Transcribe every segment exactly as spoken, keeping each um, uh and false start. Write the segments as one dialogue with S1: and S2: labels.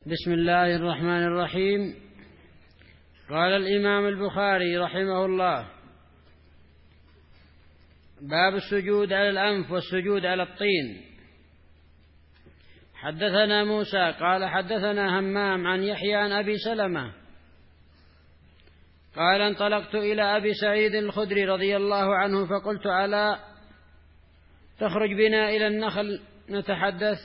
S1: بسم الله الرحمن الرحيم. قال الإمام البخاري رحمه الله: باب السجود على الأنف والسجود على الطين. حدثنا موسى قال حدثنا همام عن يحيى عن أبي سلمة قال: انطلقت إلى أبي سعيد الخدري رضي الله عنه فقلت: ألا تخرج بنا إلى النخل نتحدث؟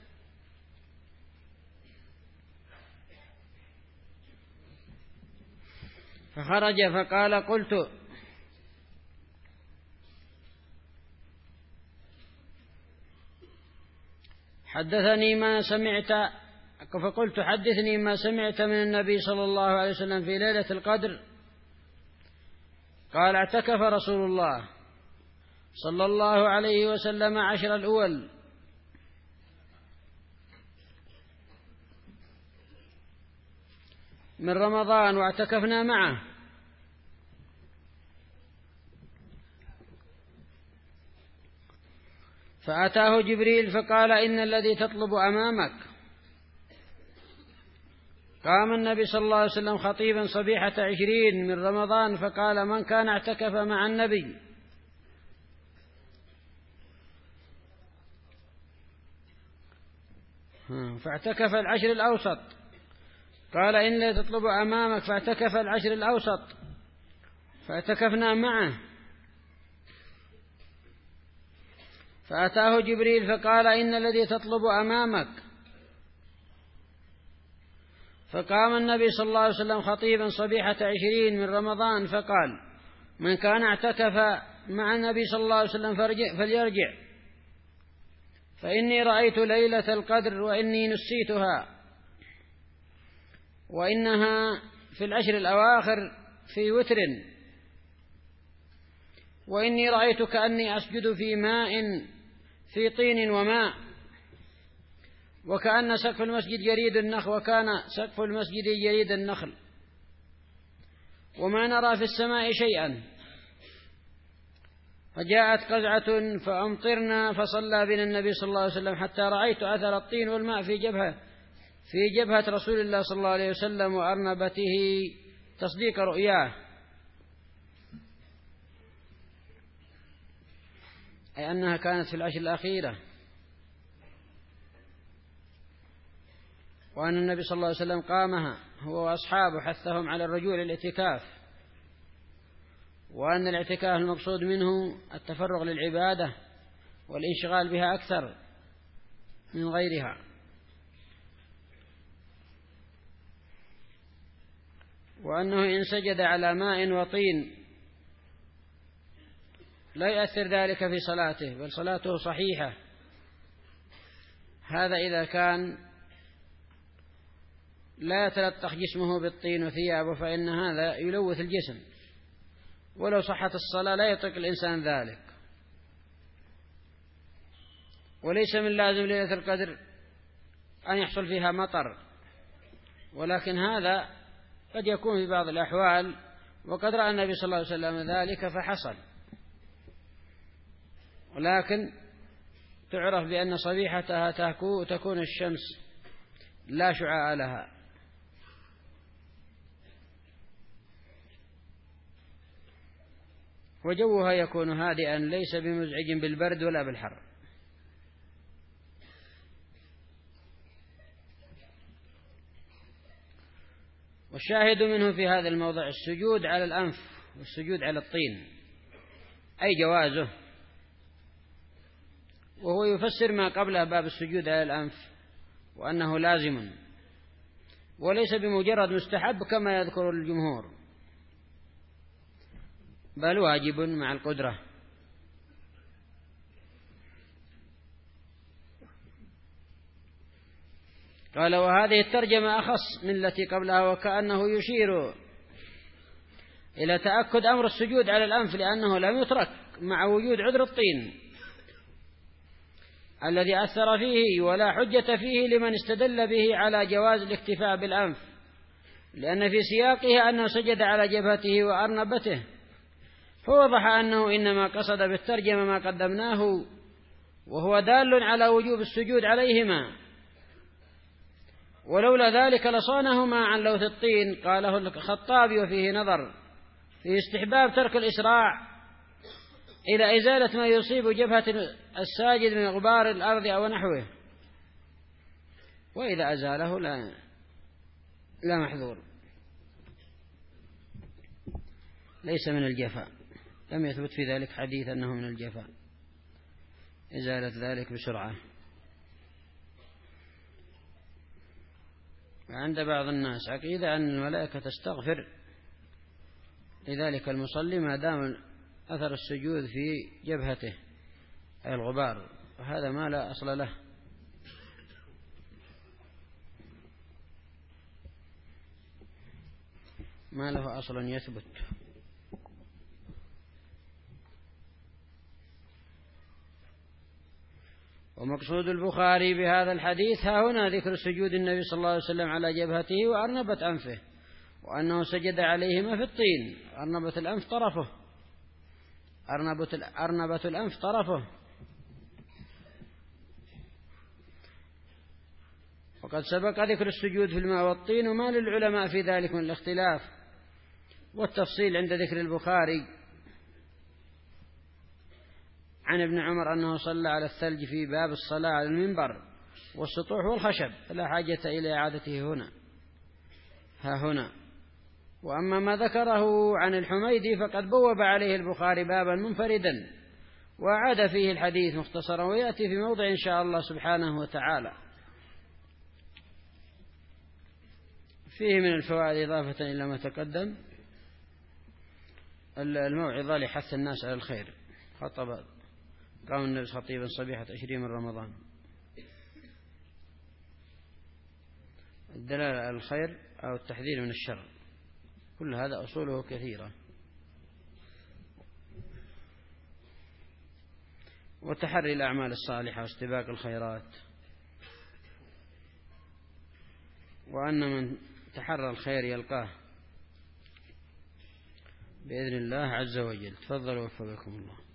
S1: فخرج فقال: قلت: حدثني ما سمعت فقلت حدثني ما سمعت من النبي صلى الله عليه وسلم في ليلة القدر. قال: اعتكف رسول الله صلى الله عليه وسلم عشر الأول من رمضان واعتكفنا معه، فأتاه جبريل فقال: إن الذي تطلب أمامك. قام النبي صلى الله عليه وسلم خطيبا صبيحة عشرين من رمضان فقال: من كان اعتكف مع النبي فاعتكف العشر الأوسط. قال: إن الذي تطلب أمامك، فاعتكف العشر الأوسط فاعتكفنا معه. فأتاه جبريل فقال: إن الذي تطلب أمامك. فقام النبي صلى الله عليه وسلم خطيبا صبيحة عشرين من رمضان فقال: من كان اعتكف مع النبي صلى الله عليه وسلم فليرجع، فإني رأيت ليلة القدر وإني نسيتها، وإنها في العشر الأواخر في وتر، وإني رأيت كأني أسجد في ماء في طين وماء، وكأن سقف المسجد جريد النخل وكان سقف المسجد جريد النخل، وما نرى في السماء شيئا. فجاءت قزعة فأمطرنا فصلى بنا النبي صلى الله عليه وسلم حتى رأيت أثر الطين والماء في جبهة في جبهة رسول الله صلى الله عليه وسلم وأرنبته تصديق رؤياه، أي أنها كانت في العشر الأخيرة، وأن النبي صلى الله عليه وسلم قامها هو وأصحابه حثهم على الرجوع للاعتكاف، وأن الاعتكاف المقصود منه التفرغ للعبادة والانشغال بها أكثر من غيرها، وأنه إن سجد على ماء وطين لا يؤثر ذلك في صلاته، بل صلاته صحيحة. هذا إذا كان لا يتلطخ جسمه بالطين وثيابه، فإن هذا يلوث الجسم، ولو صحت الصلاة لا يطيق الإنسان ذلك. وليس من لازم ليلة القدر أن يحصل فيها مطر، ولكن هذا قد يكون في بعض الأحوال، وقد رأى النبي صلى الله عليه وسلم ذلك فحصل. ولكن تعرف بأن صبيحتها تكون الشمس لا شعاع لها، وجوها يكون هادئا ليس بمزعج بالبرد ولا بالحر. والشاهد منه في هذا الموضع السجود على الأنف والسجود على الطين، أي جوازه، وهو يفسر ما قبله باب السجود على الأنف وأنه لازم وليس بمجرد مستحب كما يذكر الجمهور، بل واجب مع القدرة. قال: وهذه الترجمة أخص من التي قبلها، وكأنه يشير إلى تأكد أمر السجود على الأنف، لأنه لم يترك مع وجود عذر الطين الذي أثر فيه، ولا حجة فيه لمن استدل به على جواز الاكتفاء بالأنف، لأن في سياقه أنه سجد على جبهته وأرنبته، فوضح أنه إنما قصد بالترجمة ما قدمناه، وهو دال على وجوب السجود عليهما، ولولا ذلك لصانهما عن لوث الطين. قاله الخطابي وفيه نظر في استحباب ترك الإسراع إلى إزالة ما يصيب جبهة الساجد من غبار الأرض أو نحوه، وإذا أزاله لا لا محذور، ليس من الجفاء، لم يثبت في ذلك حديث أنه من الجفاء إزالة ذلك بسرعة. وعند بعض الناس عقيدة أن الملائكة تستغفر لذلك المصلي ما دام أثر السجود في جبهته أي الغبار، وهذا ما لا أصل له. ما له أصل يثبت. ومقصود البخاري بهذا الحديث ها هنا ذكر سجود النبي صلى الله عليه وسلم على جبهته وأرنبة أنفه، وأنه سجد عليهما في الطين. أرنبة الأنف طرفه، أرنبة, أرنبة الأنف طرفه. وقد سبق ذكر السجود في الماء والطين، وما للعلماء في ذلك من الاختلاف والتفصيل عند ذكر البخاري عن ابن عمر أنه صلى على الثلج في باب الصلاة على المنبر والسطوح والخشب، فلا حاجة إلى إعادته هنا ها هنا. وأما ما ذكره عن الحميدي فقد بوب عليه البخاري بابا منفردا وأعاد فيه الحديث مختصرا، ويأتي في موضع إن شاء الله سبحانه وتعالى. فيه من الفوائد إضافة إلى ما تقدم الموعظة لحث الناس على الخير. خطب قام النبي خطيبا صبيحة عشرين من رمضان. الدلالة على الخير أو التحذير من الشر، كل هذا أصوله كثيرة. وتحري الأعمال الصالحة واستباق الخيرات، وأن من تحرى الخير يلقاه بإذن الله عز وجل. تفضلوا وفقكم الله.